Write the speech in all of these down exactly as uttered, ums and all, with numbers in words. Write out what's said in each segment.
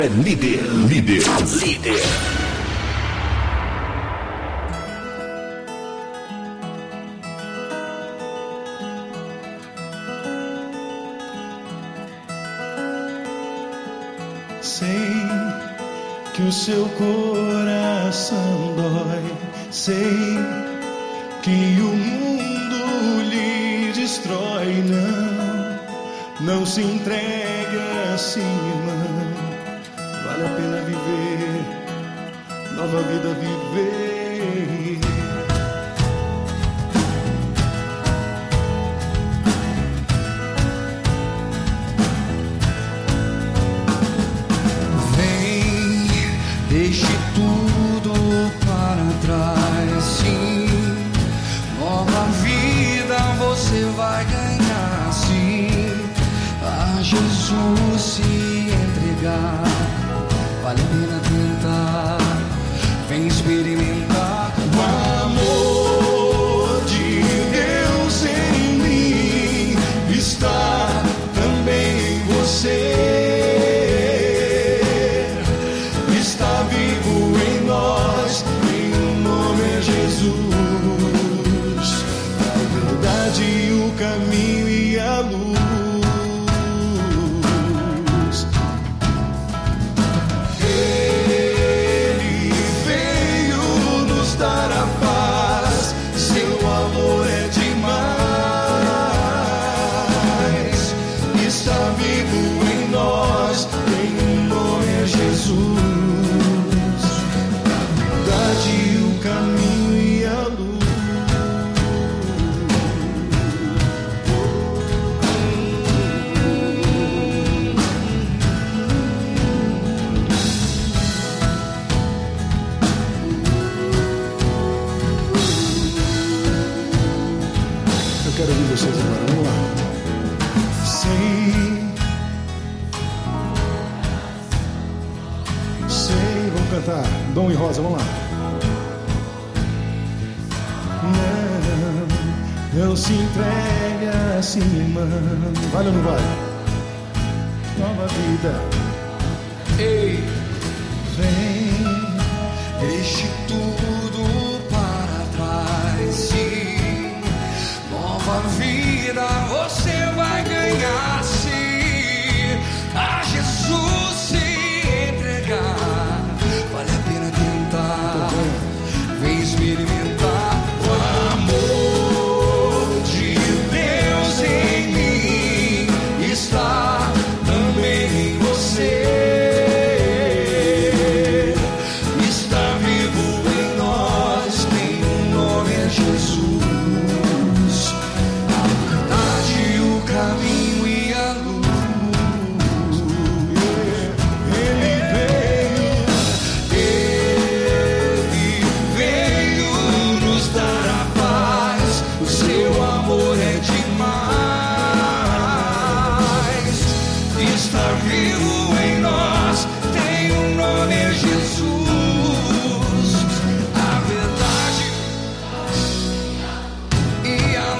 É líder, líder, líder. Sei que o seu coração dói, sei que o mundo lhe destrói. Não, não se entregue assim, irmã. Vale a pena viver, nova vida viver. Vem, deixe tudo para trás, sim. Nova vida você vai ganhar, sim. A Jesus se entregar. Vale a pena tentar, vem experimentar o amor de Deus em mim. Está também em você, está vivo em nós, em o nome é Jesus. A verdade, o caminho e a luz. Quero ouvir vocês agora, vamos lá. Sei, sei, vamos cantar Dom e Rosa, vamos lá. Não, não se entregue assim, irmã. Vale ou não vale? Nova vida. Ei, vem, deixe tudo para trás, sim. Nova vida você vai ganhar, se a Jesus se entregar. Vale a pena tentar, vem experimentar o amor de Deus em mim. Está também em você, está vivo em nós, tem um nome é Jesus. Caminho e a luz, ele veio, ele veio nos dar a paz. O seu amor é demais, está vivo em nós, tem um nome é Jesus. A verdade e a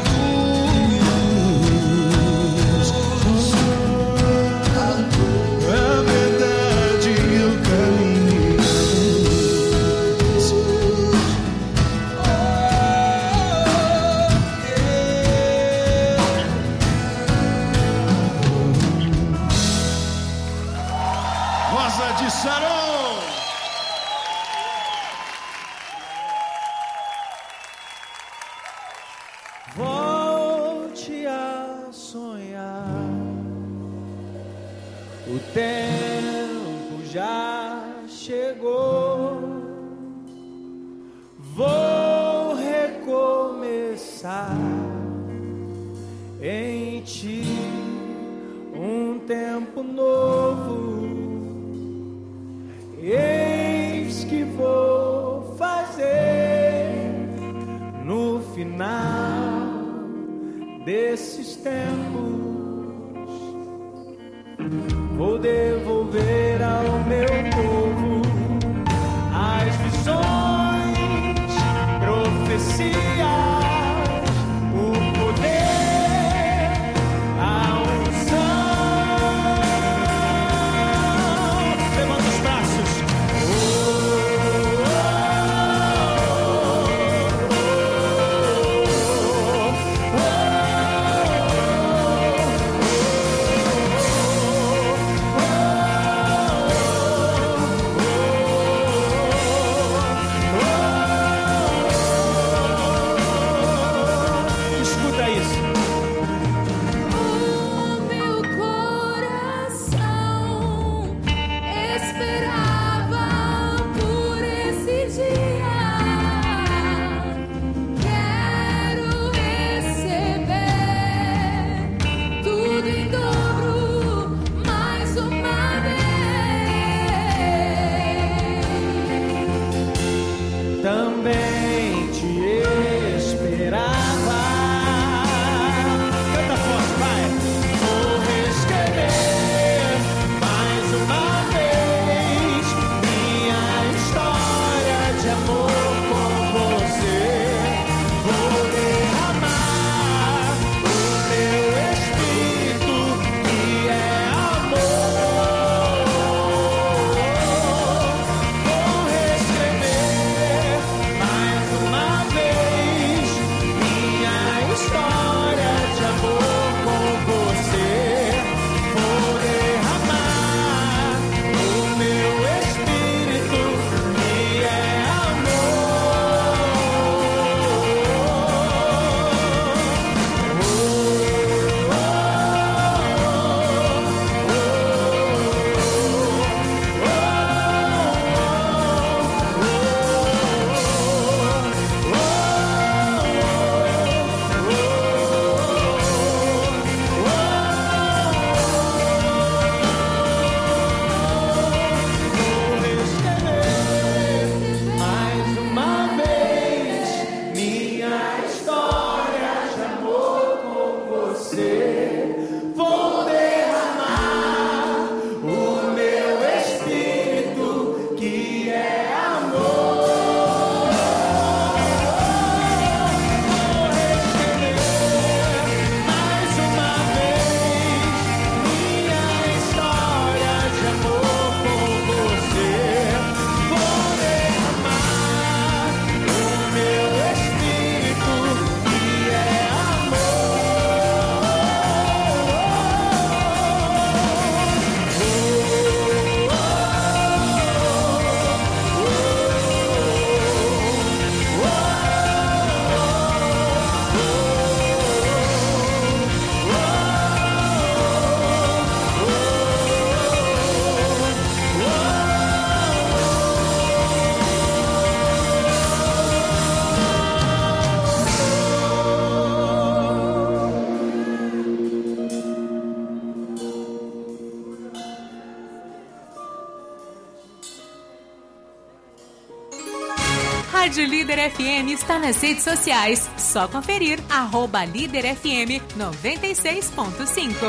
volte a sonhar. O tempo já chegou. Vou recomeçar em ti um tempo novo. Eis que vou fazer no final desses tempos. Vou devolver ao meu povo as visões, profecias, o poder, a unção. Rádio Líder F M está nas redes sociais. Só conferir, arroba Líder F M noventa e seis ponto cinco.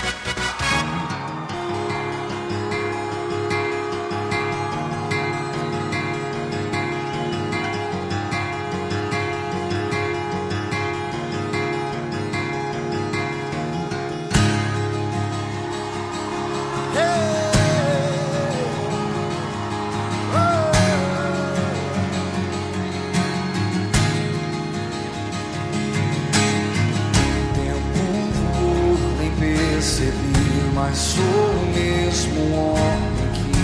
Mas sou o mesmo homem que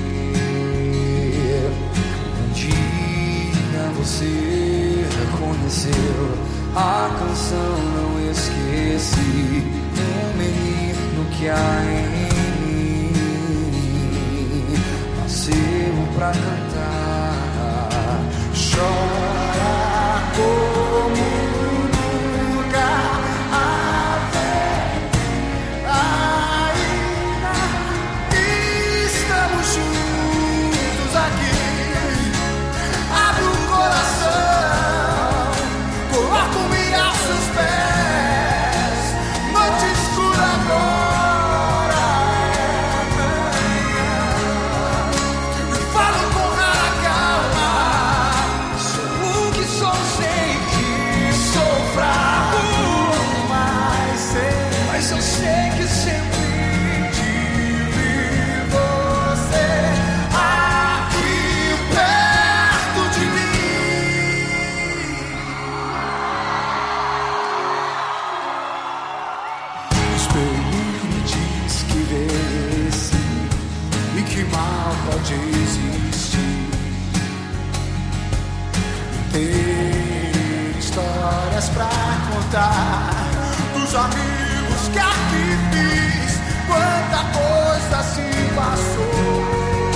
um dia você reconheceu. A canção não esqueci, um menino que há em mim nasceu pra cantar. Chora como pra contar dos amigos que aqui fiz, quanta coisa se passou.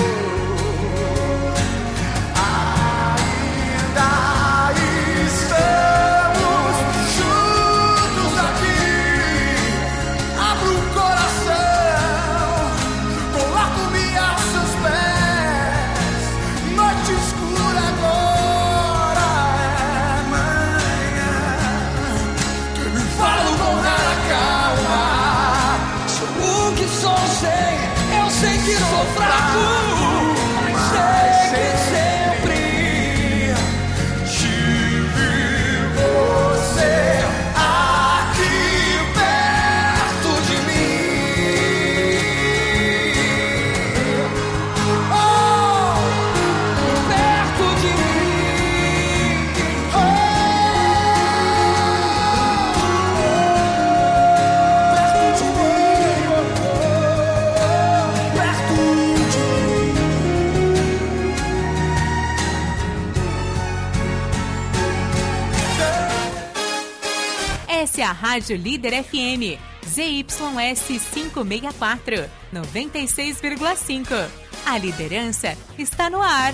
Ainda estamos juntos aqui. Abro o coração, coloco-me aos seus pés. Noite escura agora. Que sou fraco, mas sei que sempre tive você aqui perto de mim. Oh, perto de mim. Oh, perto de mim. Essa é a Rádio Líder F M, Z Y S quinhentos e sessenta e quatro, noventa e seis vírgula cinco. A liderança está no ar.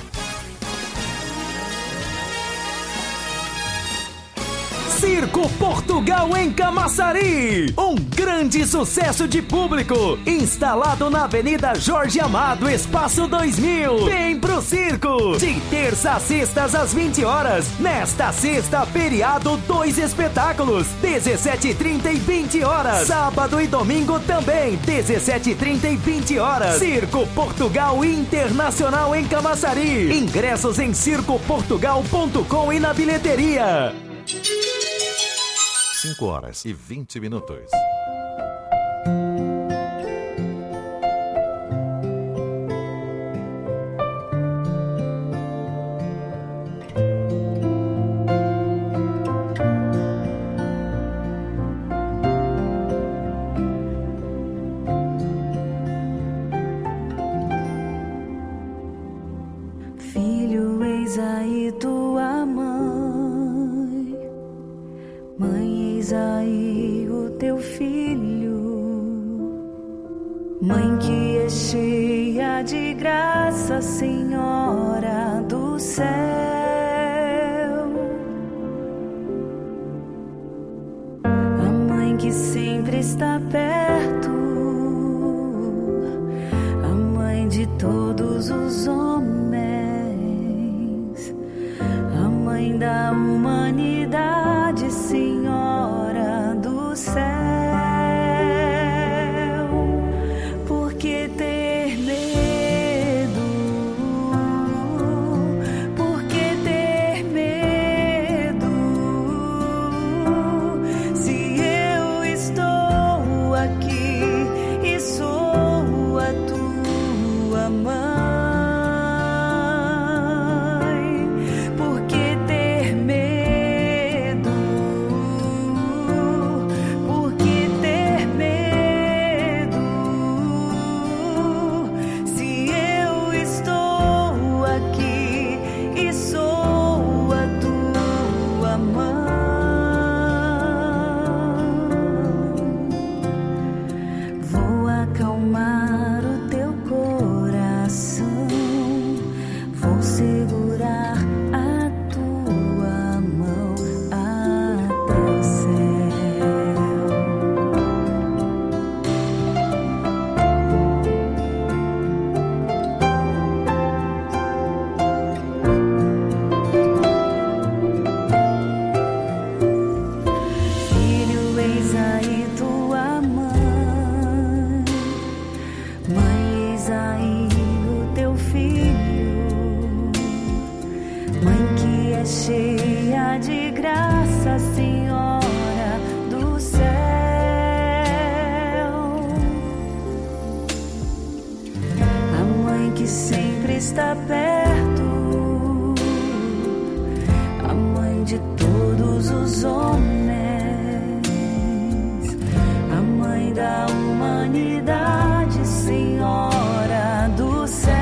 Circo Portugal em Camaçari, um grande sucesso de público, instalado na Avenida Jorge Amado, Espaço dois mil. Vem pro circo, de terça a sextas às vinte horas. Nesta sexta, feriado, dois espetáculos, dezessete e trinta e vinte horas. Sábado e domingo também, dezessete e trinta e vinte horas. Circo Portugal Internacional em Camaçari. Ingressos em circo portugal ponto com e na bilheteria. cinco horas e vinte minutos. Filho, eis aí tua mãe. Mãe, eis aí o teu filho. Mãe que é cheia de graça, Senhora do céu. A mãe que sempre está perto, a mãe de todos os homens, a humanidade, Senhora do céu. Por que ter medo? Por que ter medo? Se eu estou aqui e sou a tua mãe. Cheia de graça, Senhora do céu, a mãe que sempre está perto, a mãe de todos os homens, a mãe da humanidade, Senhora do céu.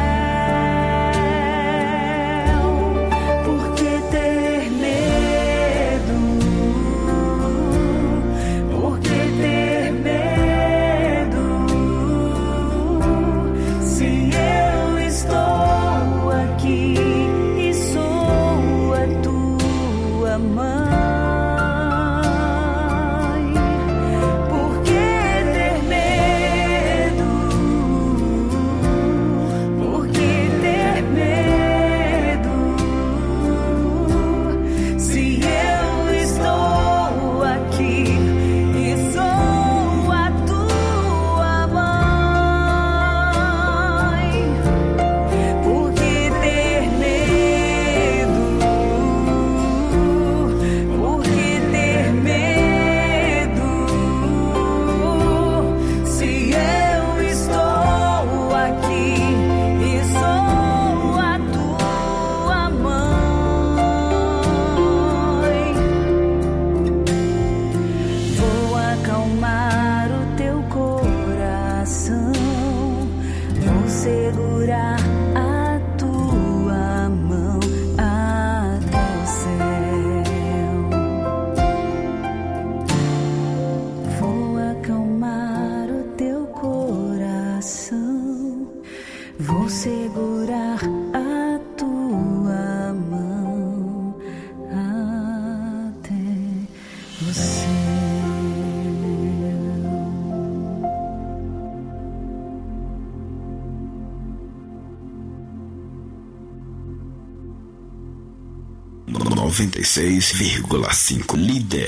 noventa e seis vírgula cinco Líder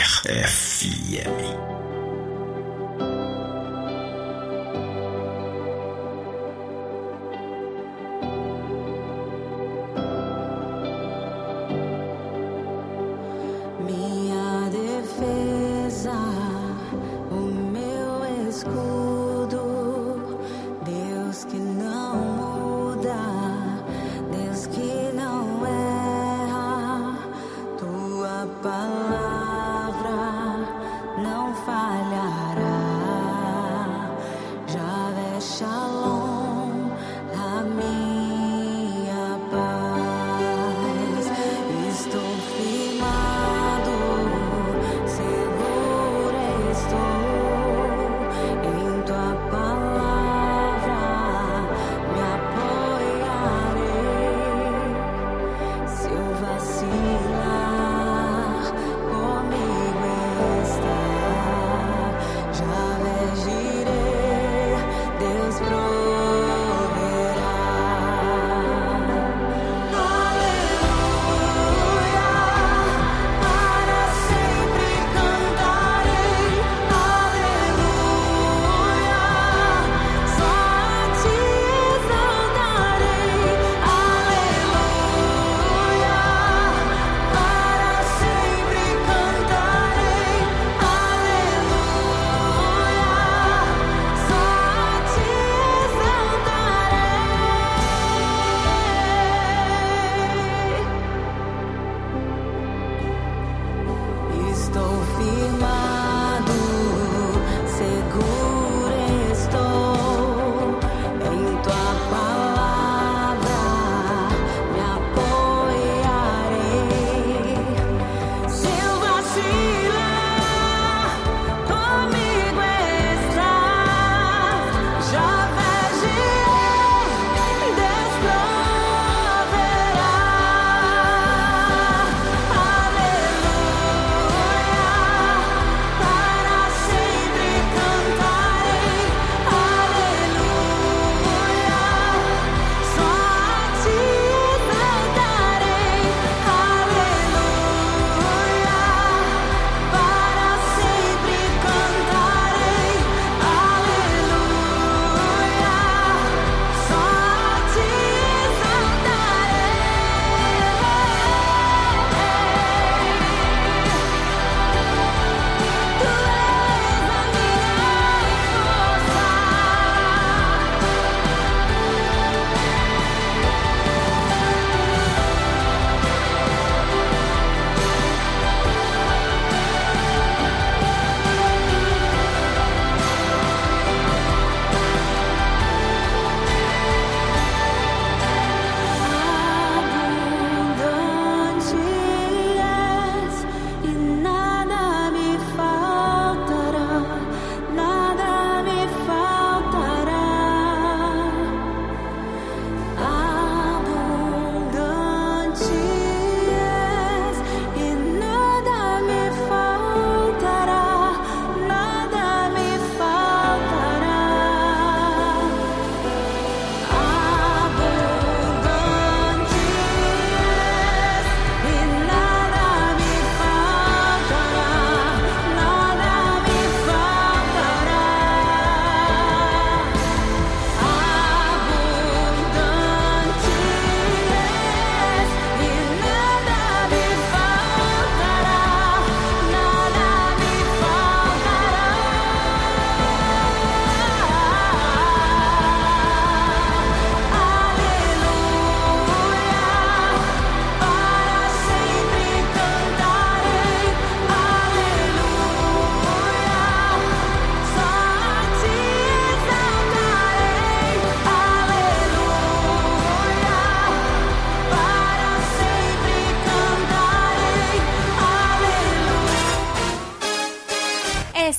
F M. Palavra não faz.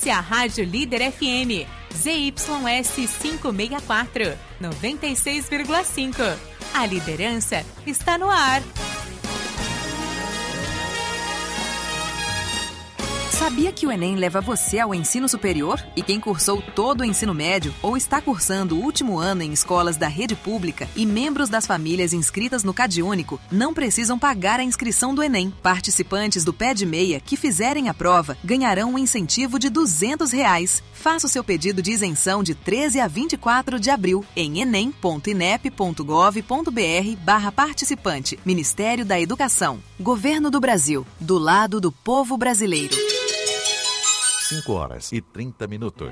Essa é a Rádio Líder F M, Z Y S quinhentos e sessenta e quatro, noventa e seis vírgula cinco. A liderança está no ar. Sabia que o Enem leva você ao ensino superior? E quem cursou todo o ensino médio ou está cursando o último ano em escolas da rede pública e membros das famílias inscritas no CadÚnico não precisam pagar a inscrição do Enem. Participantes do Pé de Meia que fizerem a prova ganharão um incentivo de duzentos reais. Faça o seu pedido de isenção de treze a vinte e quatro de abril em enem ponto inep ponto gov ponto br barra participante. Ministério da Educação. Governo do Brasil. Do lado do povo brasileiro. cinco horas e trinta minutos.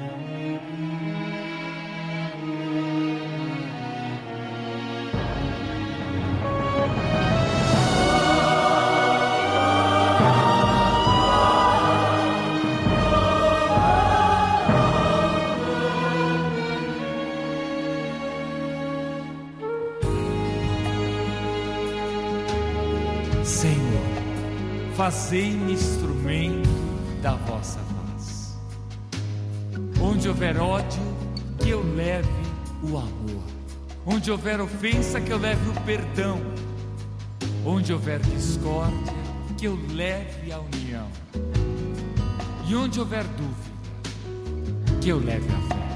Senhor, fazei-me instrumento da vossa paz. Onde houver ódio, que eu leve o amor. Onde houver ofensa, que eu leve o perdão. Onde houver discórdia, que eu leve a união. E onde houver dúvida, que eu leve a fé.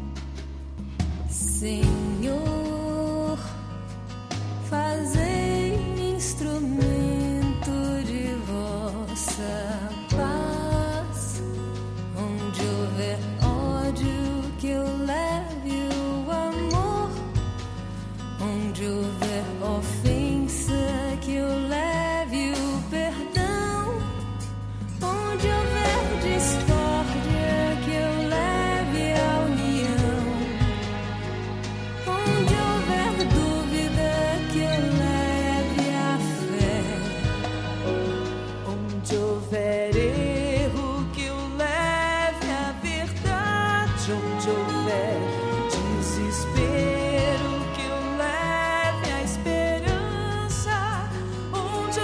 Senhor, fazei-me instrumento de vossa paz. Onde houver ódio, que eu leve o amor. Onde houver ofensa, que eu leve o perdão. Onde houver discórdia, que eu leve a união. Onde houver dúvida, que eu leve a fé. Onde houver erro, que eu leve a verdade. Onde houver desespero, que eu leve a esperança. Onde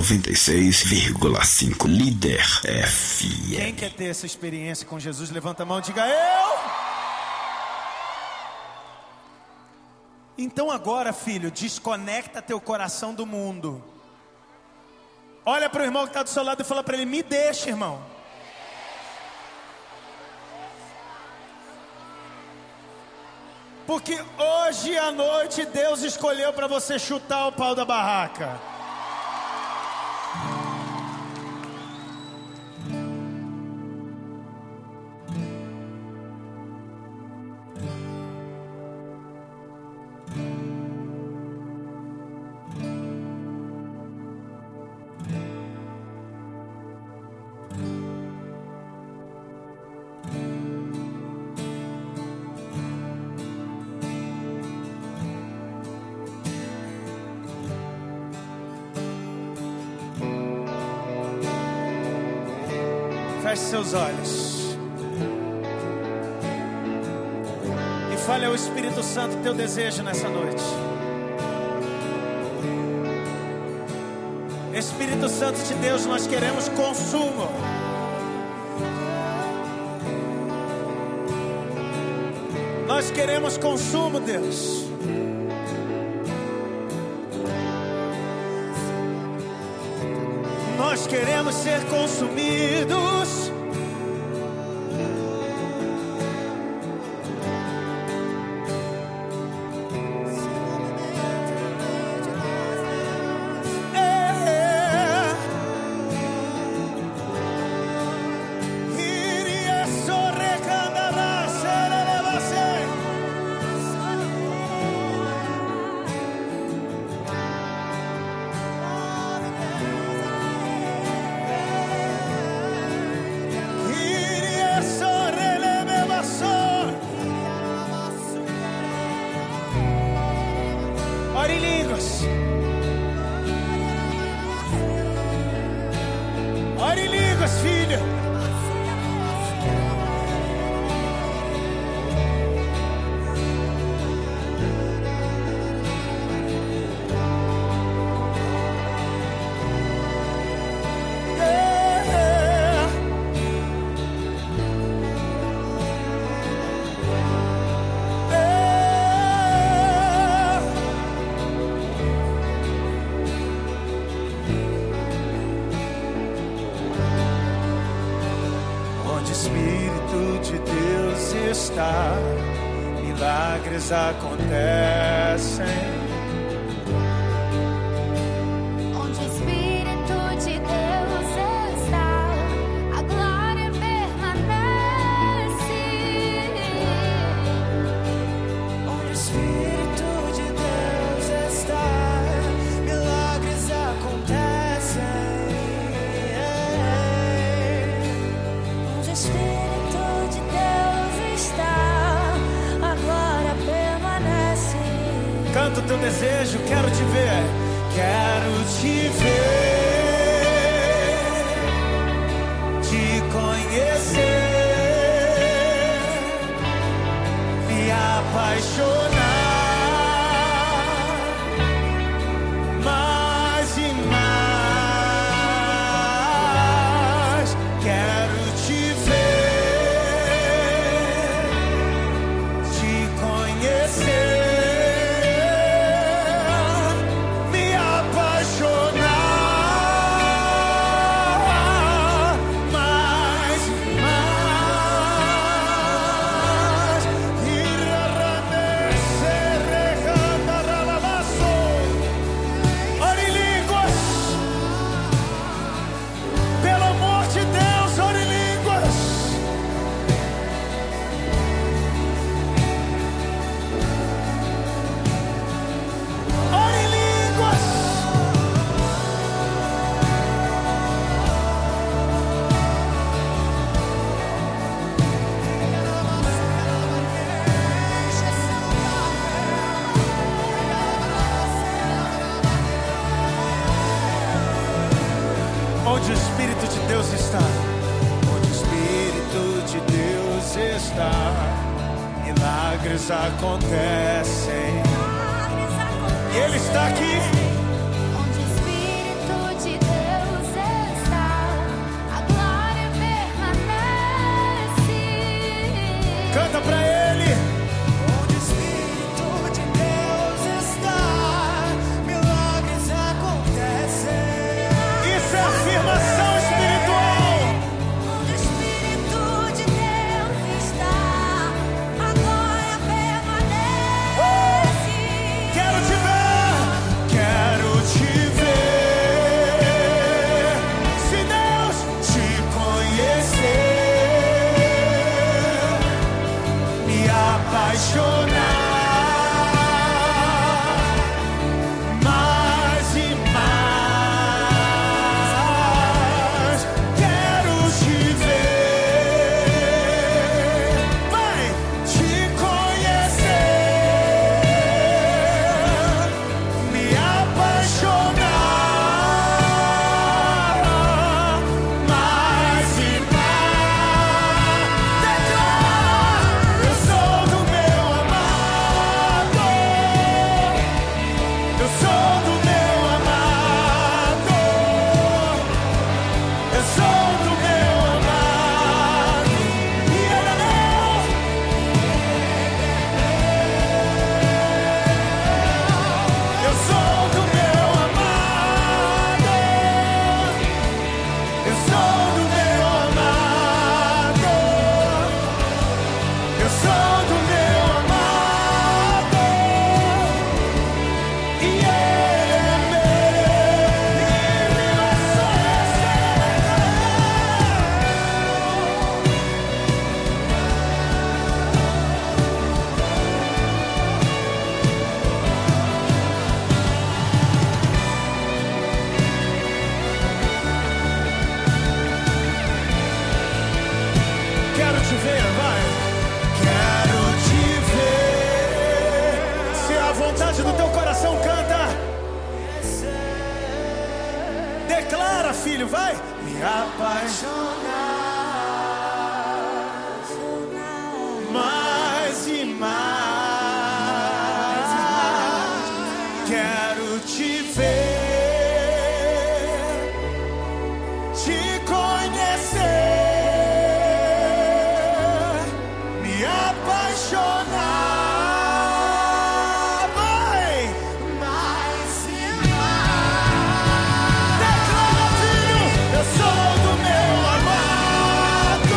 noventa e seis vírgula cinco Líder F M. Quem quer ter essa experiência com Jesus, levanta a mão e diga eu. Então agora, filho, desconecta teu coração do mundo. Olha para o irmão que está do seu lado e fala para ele: me deixa, irmão. Porque hoje à noite Deus escolheu para você chutar o pau da barraca. Feche seus olhos e fale ao Espírito Santo teu desejo nessa noite. Espírito Santo de Deus, nós queremos consumo. Nós queremos consumo, Deus. Nós queremos ser consumidos. Ore em línguas. Ore em línguas, filha. Milagres acontecem. Onde o Espírito de Deus está, a glória permanece. Onde o Espírito de Deus está, milagres acontecem. Onde o Espírito de Deus está, canta o teu desejo, quero te ver, quero te ver, te conhecer, me apaixonar, mais e mais, quero te ver, te conhecer. Onde o Espírito de Deus está, onde o Espírito de Deus está, milagres acontecem. E Ele está aqui. Onde o Espírito de Deus apaixonar mais e mais. Quero te ver, vai te conhecer, me apaixonar mais e mais. Declara, eu sou do meu amado, eu sou do meu amado, eu sou do meu amado, e ele é meu. Eu sou do meu amado, eu sou do meu amado, eu sou do meu amado, e ele é Quero te ver, vai. Quero te ver. Se é a vontade do teu coração, canta. Declara, filho, vai. Me apaixonar mais e mais. Quero te ver, te conhecer, me apaixonar, vai, mais e mais. Declara, filho, eu sou do meu amado,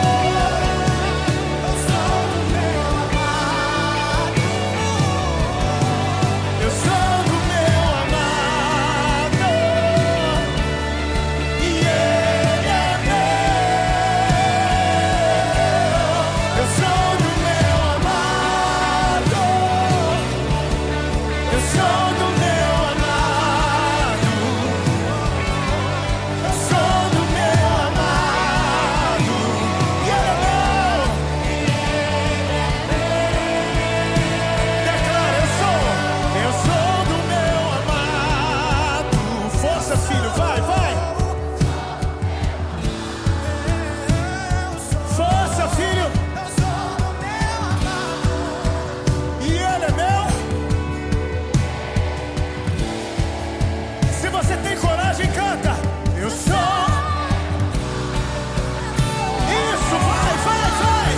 eu sou do meu amado, eu sou do meu amado, e ele é meu. Eu sou do meu amado, eu sou do meu amado, eu sou do meu amado, e ele é meu. Declara, eu sou, eu sou do meu amado. Força, filho, vai, vai. Força, filho. Eu sou do meu amado, e ele é meu. Se você tem coragem, canta. Eu sou. Isso, vai, vai, vai.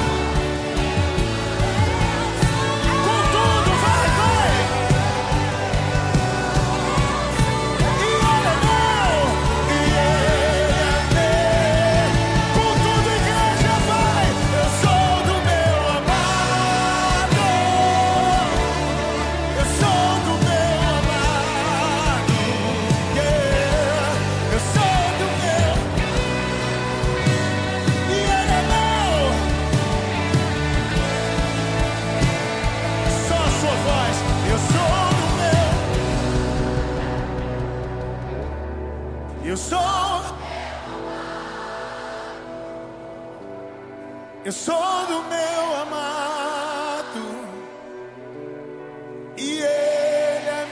Com tudo, vai, vai. E ele é meu. E ele é meu. Com tudo, igreja, vai. Eu sou do meu amado. Eu sou do meu amado. Yeah. Eu sou do meu. E ele é meu. Só a sua voz. Eu sou do meu. Eu sou. Eu sou do meu amado, e ele é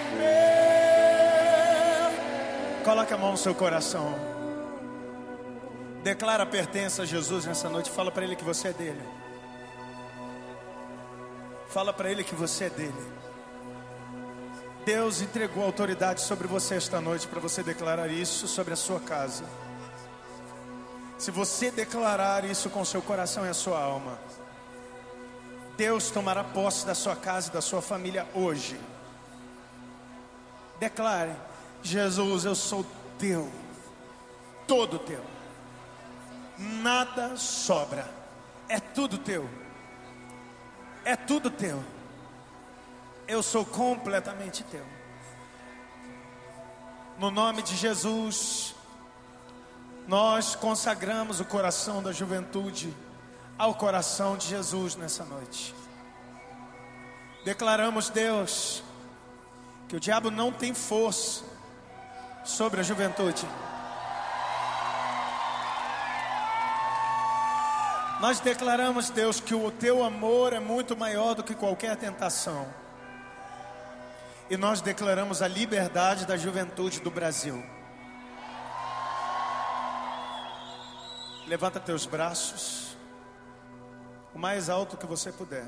meu. Coloca a mão no seu coração. Declara a pertença a Jesus nessa noite. Fala para ele que você é dele. Fala para ele que você é dele. Deus entregou autoridade sobre você esta noite para você declarar isso sobre a sua casa. Se você declarar isso com seu coração e a sua alma, Deus tomará posse da sua casa e da sua família hoje. Declare: Jesus, eu sou teu, todo teu, nada sobra, é tudo teu, é tudo teu, eu sou completamente teu. No nome de Jesus, nós consagramos o coração da juventude ao coração de Jesus nessa noite. Declaramos, Deus, que o diabo não tem força sobre a juventude. Nós declaramos, Deus, que o teu amor é muito maior do que qualquer tentação. E nós declaramos a liberdade da juventude do Brasil. Levanta teus braços, o mais alto que você puder.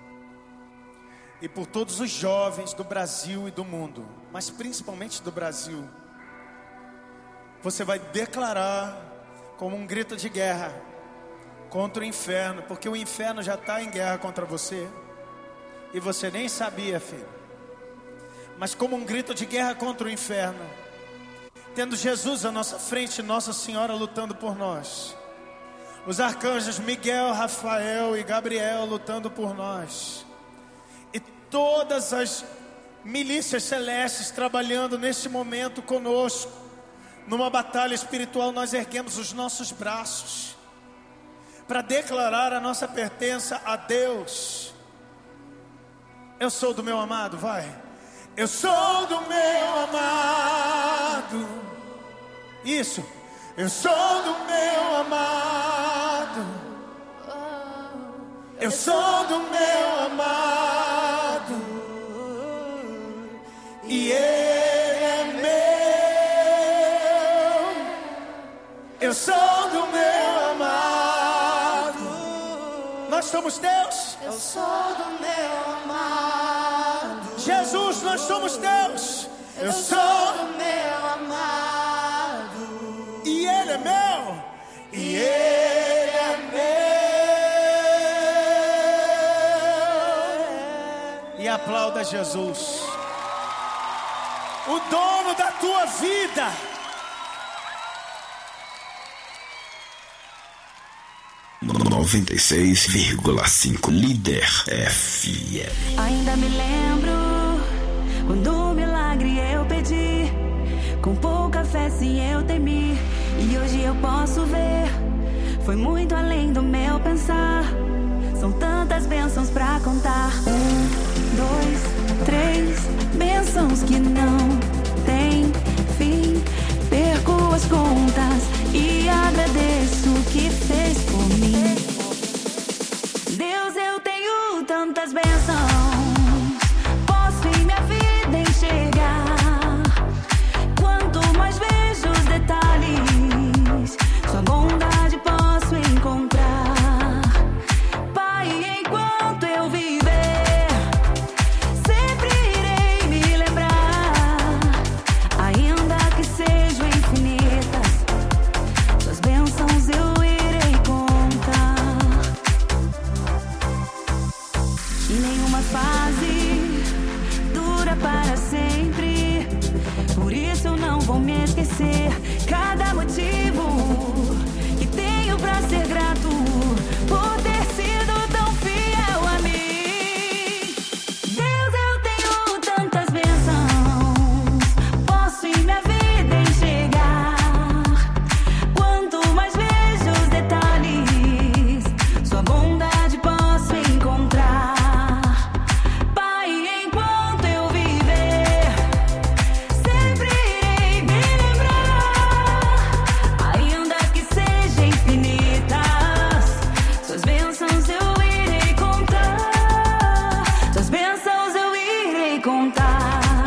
E por todos os jovens do Brasil e do mundo, mas principalmente do Brasil, você vai declarar como um grito de guerra contra o inferno, porque o inferno já está em guerra contra você e você nem sabia, filho. Mas como um grito de guerra contra o inferno, tendo Jesus à nossa frente, Nossa Senhora lutando por nós, os arcanjos Miguel, Rafael e Gabriel lutando por nós, e todas as milícias celestes trabalhando neste momento conosco, numa batalha espiritual. Nós erguemos os nossos braços para declarar a nossa pertença a Deus. Eu sou do meu amado, vai. Eu sou do meu amado. Isso. Eu sou do meu amado. Eu sou do meu amado. E ele é meu. Eu sou do meu amado. Nós somos Deus. Eu sou do meu amado. Jesus, nós somos Deus. Eu sou do meu amado. E ele é meu. E ele é meu. E aplauda Jesus, o dono da tua vida. noventa e seis vírgula cinco Líder F M. Ainda me lembro quando um milagre eu pedi, com pouca fé sim eu temi, e hoje eu posso ver, foi muito além do meu pensar. São tantas bênçãos pra contar. Um, dois, três bênçãos que não tem fim. Perco as contas e agradeço o que fez por mim. Deus, eu tenho tantas bênçãos, posso em minha vida enxergar. Quanto mais vejo os detalhes, sua bondade posso encontrar. Pai, enquanto eu viver, sempre irei me lembrar. Ainda que sejam infinitas, suas bênçãos eu irei contar. E nenhuma fase dura para sempre, por isso eu não vou me esquecer. Cada motivo que tenho pra ser grato por ter sido tão fiel a mim. Deus, eu tenho tantas bênçãos, posso em minha vida enxergar. Quanto mais vejo os detalhes, sua bondade posso encontrar. Pai, enquanto eu viver, sempre irei me lembrar. Ainda que sejam infinitas, suas bênçãos eu irei contar. Suas bênçãos eu irei contar.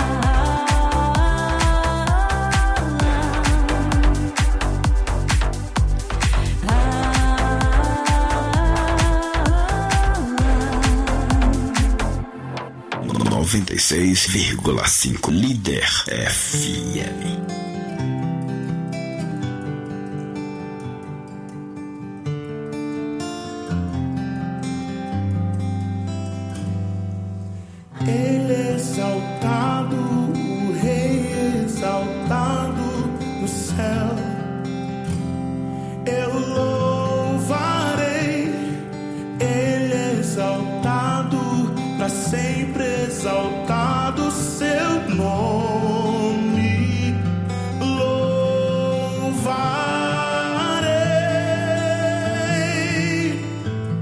noventa e seis vírgula cinco Líder F M. Ele é exaltado, o Rei exaltado no céu. Eu louvarei, Ele é exaltado, para sempre exaltado seu nome. Louvarei,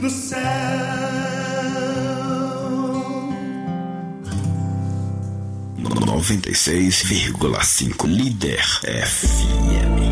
pro céu. noventa e seis vírgula cinco Líder F M.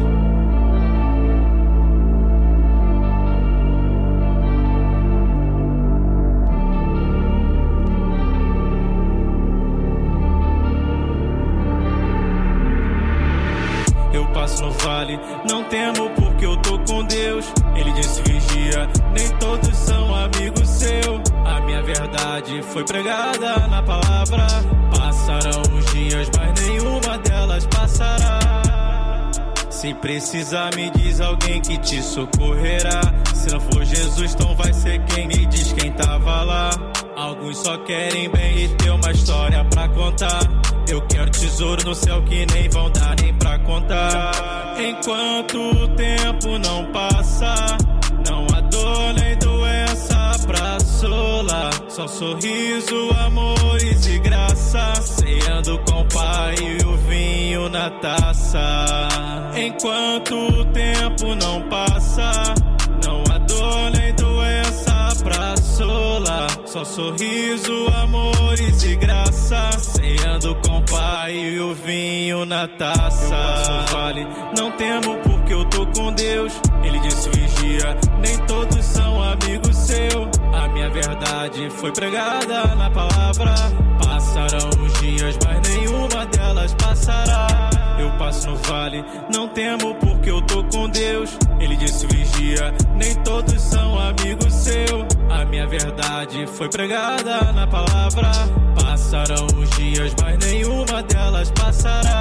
No vale, não temo porque eu tô com Deus. Ele disse vigia, nem todos são amigos seu. A minha verdade foi pregada na palavra. Passarão os dias, mas nenhuma delas passará. Se precisar me diz alguém que te socorrerá. Se não for Jesus, então vai ser quem me diz quem tava lá. Alguns só querem bem e ter uma história pra contar. Eu quero tesouro no céu que nem vão dar nem pra contar. Enquanto o tempo não passa, não há dor nem doença pra solar. Só sorriso, amores e graça, ceando com o Pai e o vinho na taça. Enquanto o tempo não passa, não há dor nem doença pra solar. Só sorriso, amores e graça, ceando com o Pai e o vinho na taça. Eu passo o vale, não temo porque eu tô com Deus. Ele disse vigia, nem todos são amigos seu. A minha verdade foi pregada na palavra. Passarão os dias, mas nenhuma delas passará. Eu passo no vale, não temo porque eu tô com Deus. Ele disse vigia, nem todos são amigos seu. A minha verdade foi pregada na palavra. Passarão os dias, mas nenhuma delas passará.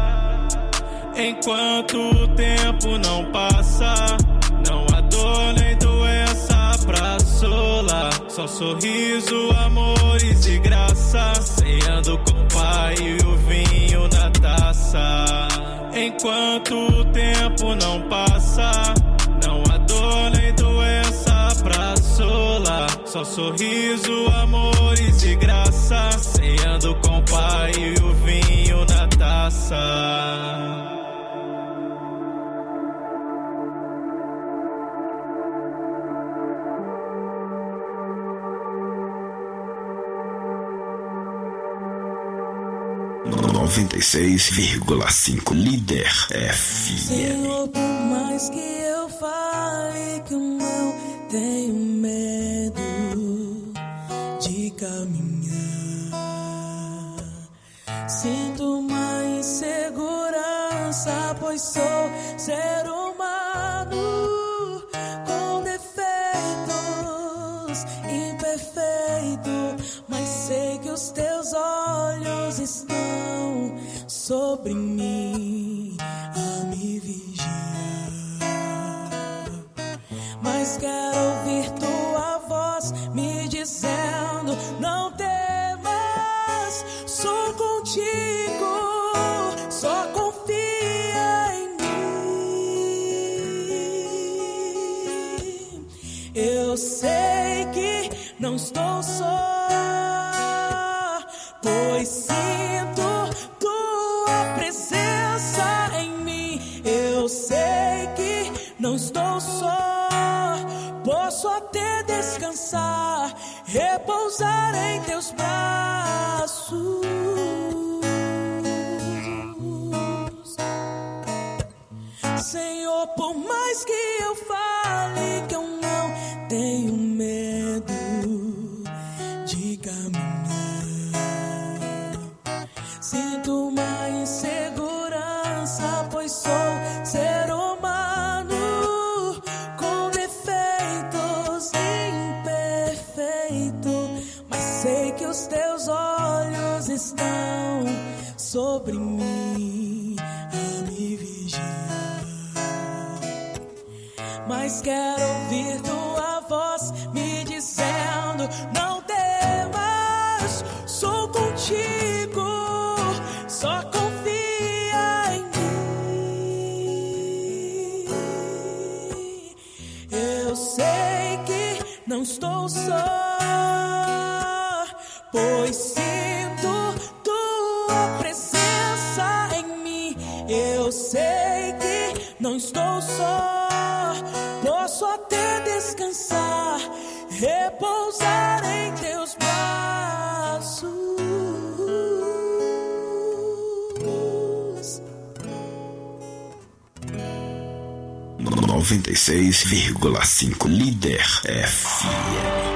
Enquanto o tempo não passa, não há dor nem doença pra solar. Só sorriso, amores e graça, ceando com o Pai e o vinho na taça. Enquanto o tempo não passa, não há dor nem doença pra solar. Só sorriso, amores e graça, ceando com o Pai e o vinho na taça. noventa e seis vírgula cinco Líder F M. Senhor, por mais que eu fale que eu não tenho medo de caminhar, sinto uma insegurança, pois sou ser humano com defeitos, imperfeito, mas sei que os teus olhos estão sobre mim a me vigiar. Mas quero ouvir tua voz me dizendo: não temas, sou contigo, só confia em mim. Eu sei que não estou só, pois sinto tua presença em mim. Eu sei que não estou só, posso até descansar, repousar em teus braços. Senhor, por mais que eu fale que eu não tenho medo de caminhar, sinto uma insegurança, pois sou ser humano com defeitos, imperfeito, mas sei que os teus olhos estão sobre mim a me vigiar. Mas quero ouvir tua voz me dizendo: não temas, sou contigo, só confia em mim. Eu sei que não estou só, pois sinto tua presença em mim. Eu sei que não estou só, posso até descansar, repousar em teus braços. noventa e seis vírgula cinco Líder F M.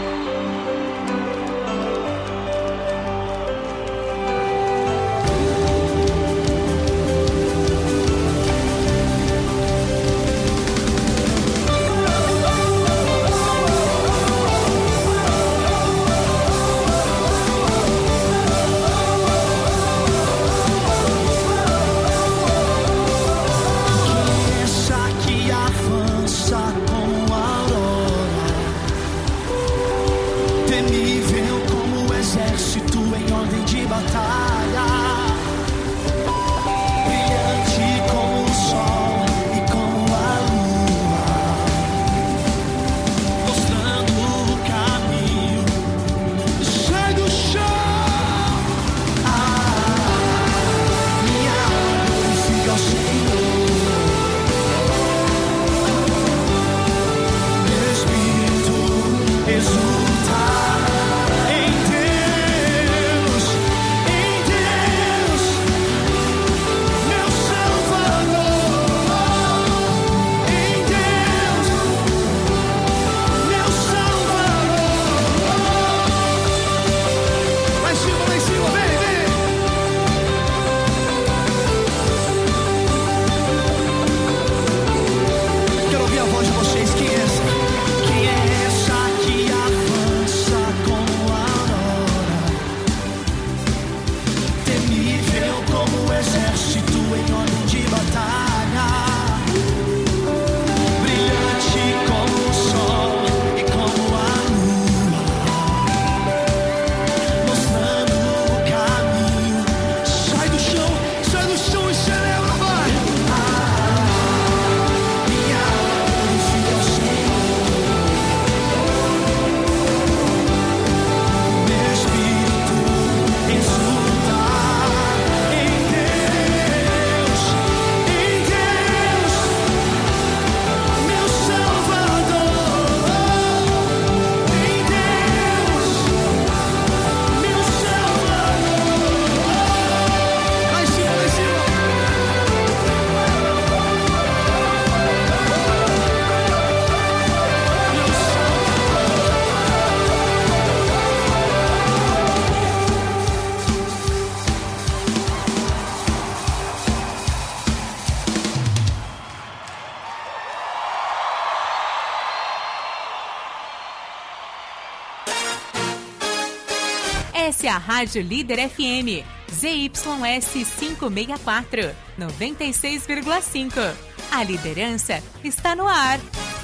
Essa é a Rádio Líder F M, Z Y S quinhentos e sessenta e quatro, noventa e seis vírgula cinco. A liderança está no ar.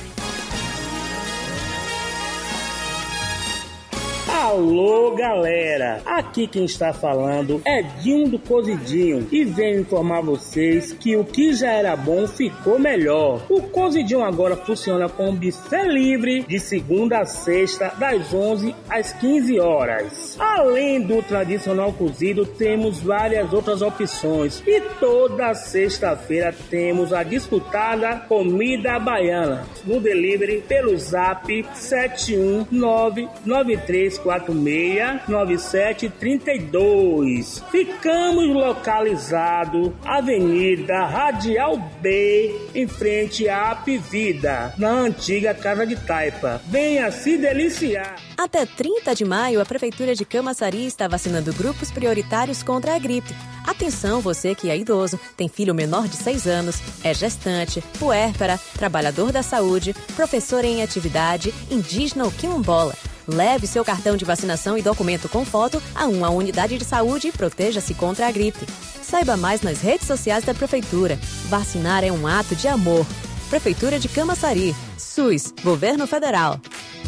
Alô, galera! Aqui quem está falando é Dinho do Cozidinho e venho informar vocês que o que já era bom ficou melhor. O Cozidinho agora funciona com buffet livre de segunda a sexta, das onze às quinze horas. Além do tradicional cozido, temos várias outras opções e toda sexta-feira temos a disputada comida baiana no delivery pelo zap sete um nove nove três quatro seis nove sete três dois. Ficamos localizados Avenida Radial B, em frente à Apivida, na antiga Casa de Taipa. Venha se deliciar! Até trinta de maio, a Prefeitura de Camaçari está vacinando grupos prioritários contra a gripe. Atenção, você que é idoso, tem filho menor de seis anos, é gestante, puérpera, trabalhador da saúde, professor em atividade, indígena ou quilombola. Leve seu cartão de vacinação e documento com foto a uma unidade de saúde e proteja-se contra a gripe. Saiba mais nas redes sociais da Prefeitura. Vacinar é um ato de amor. Prefeitura de Camaçari. SUS. Governo Federal.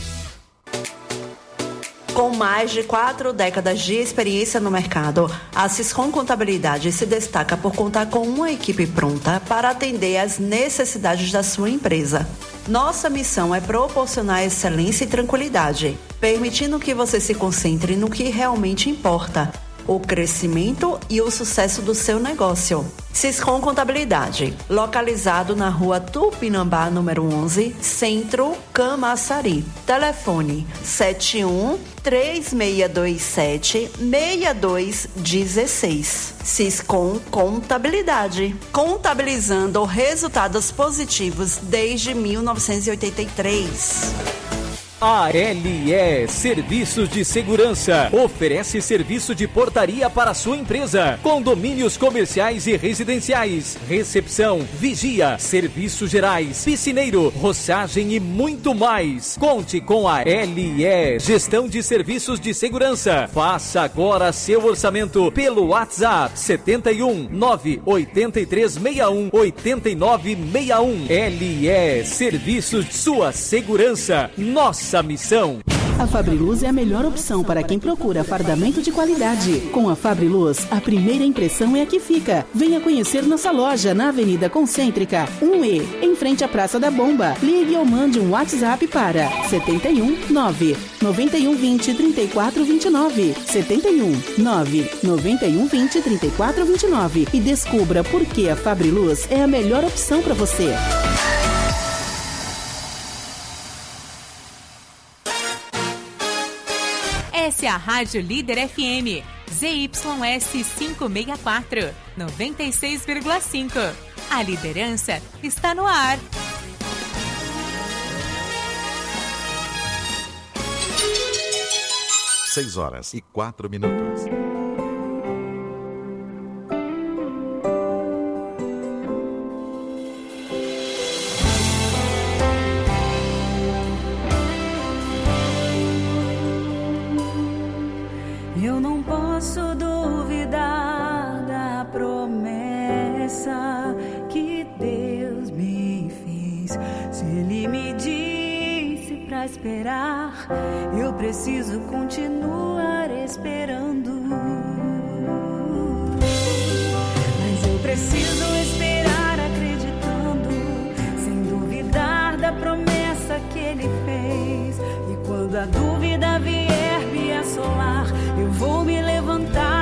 Com mais de quatro décadas de experiência no mercado, a Siscom Contabilidade se destaca por contar com uma equipe pronta para atender às necessidades da sua empresa. Nossa missão é proporcionar excelência e tranquilidade, permitindo que você se concentre no que realmente importa. o crescimento e o sucesso do seu negócio. Siscom Contabilidade, localizado na rua Tupinambá, número onze, Centro, Camaçari. Telefone sete um três seis dois sete seis dois um seis. Siscom Contabilidade, contabilizando resultados positivos desde mil novecentos e oitenta e três. A L E Serviços de Segurança oferece serviço de portaria para sua empresa, condomínios comerciais e residenciais, recepção, vigia, serviços gerais, piscineiro, roçagem e muito mais. Conte com a L E Gestão de Serviços de Segurança. Faça agora seu orçamento pelo WhatsApp setenta e um, nove oito três seis um, oito nove seis um. L E Serviços, sua segurança, nossa missão. A Fabriluz é a melhor opção para quem procura fardamento de qualidade. Com a Fabriluz, a primeira impressão é a que fica. Venha conhecer nossa loja na Avenida Concêntrica um E, em frente à Praça da Bomba. Ligue ou mande um WhatsApp para setenta e um, nove nove um dois zero, três quatro dois nove, setenta e um, nove nove um dois zero, três quatro dois nove e descubra por que a Fabriluz é a melhor opção para você. Essa é a Rádio Líder F M, Z Y S quinhentos e sessenta e quatro, noventa e seis vírgula cinco. A liderança está no ar. Seis horas e quatro minutos. Eu não posso duvidar da promessa que Deus me fez. Se Ele me disse pra esperar, eu preciso continuar esperando. Mas eu preciso esperar acreditando, sem duvidar da promessa que Ele fez. E quando a dúvida vier me assolar, eu vou me levantar